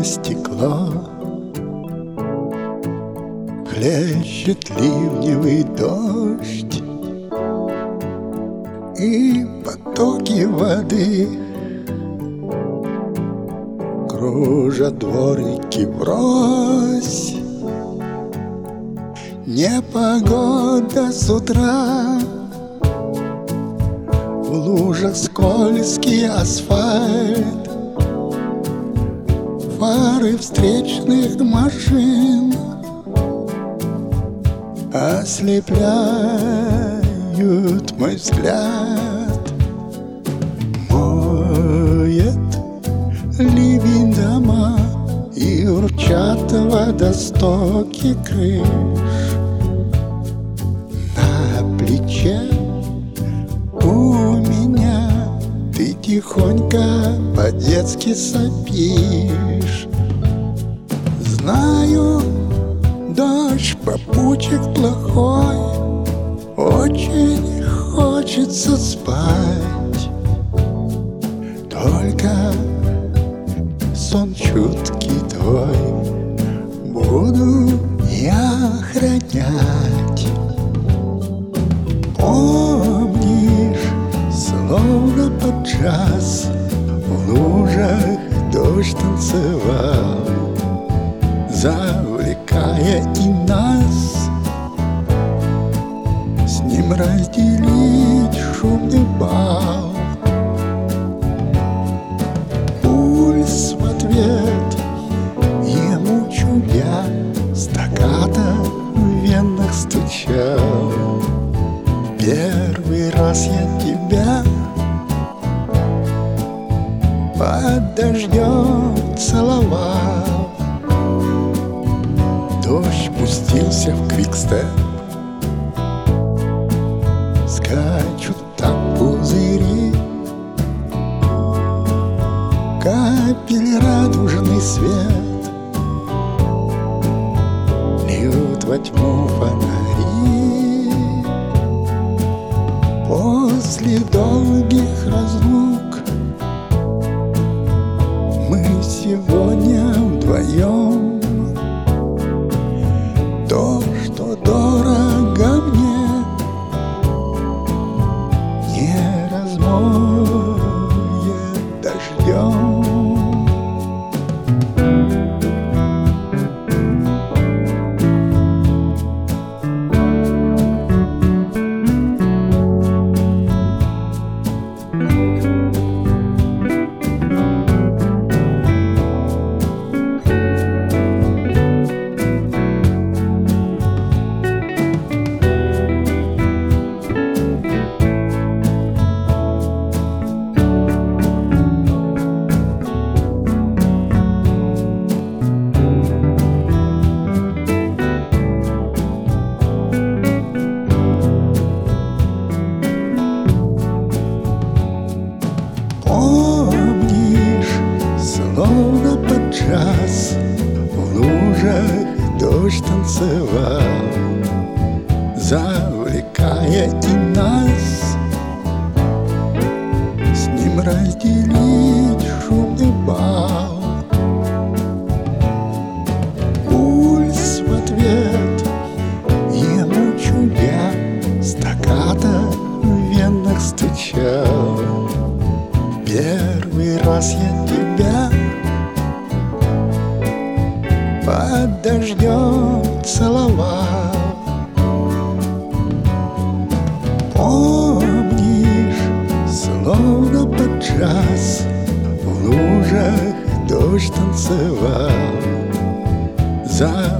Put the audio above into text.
стекло, хлещет ливневый дождь, и потоки воды кружат дворники врозь. Непогода с утра, в лужах скользкий асфальт, фары встречных машин ослепляют мой взгляд. Моет ливень дома, и урчат водостоки крыш. На плече у меня ты тихонько по-детски сопишь. Знаю, дождь попутчик плохой, очень хочется спать. Только сон чуткий твой буду я охранять. Помнишь, словно под джаз в лужах дождь танцевал, завлекая и нас с ним разделить шумный бал. Пульс в ответ ему чудя, стаккато в венах стучал. Первый раз я тебя под дождем целовал. Дождь пустился в квикстеп, скачут там пузыри, капель радужный свет льют во тьму фонари. После долгих разлук мы сегодня вдвоем. То, что дорого мне, не размоет дождем. Помнишь, словно под джаз в лужах дождь танцевал, завлекая и нас с ним разделить шумный бал. Пульс в ответ ему чудя, стаккато в венах стучал. Первый раз я тебя под дождем целовал. Помнишь, словно под джаз в лужах дождь танцевал,